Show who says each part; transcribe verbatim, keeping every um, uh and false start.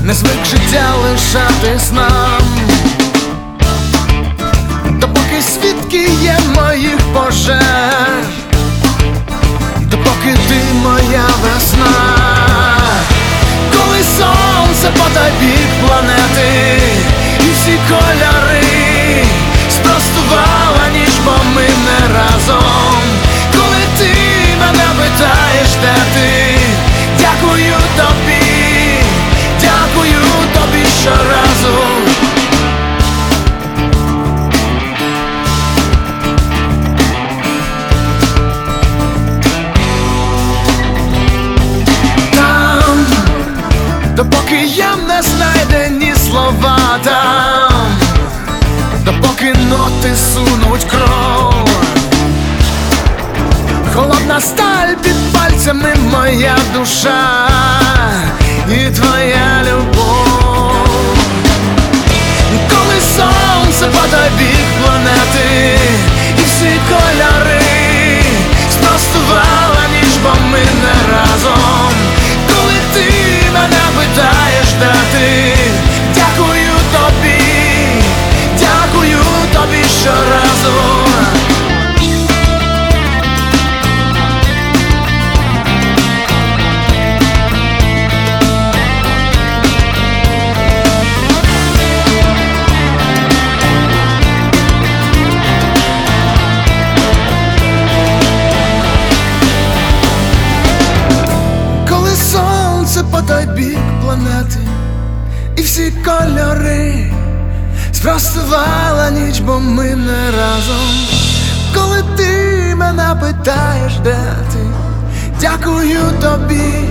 Speaker 1: не звик життя лишатись нам. Допоки свідки є моїх пожеж, допоки ти моя весна. Коли сонце по той бік планети і всі кольори спростувала ніч, бо ми не разом. Коли ти мене питаєш, де ти, дякую тобі, дякую тобі щоразу. Там, допоки є не знайдені слова, там, допоки ноти сунуть кров, холодна сталь під пальцями моя душа і твоя любов. Коли сонце по той бік планети і всі кольори спростувала ніч, бо ми не разом. Коли ти мене питаєш, де ти, дякую тобі, дякую тобі щоразу. По той бік планети і всі кольори спростувала ніч, бо ми не разом. Коли ти мене питаєш, де ти, дякую тобі,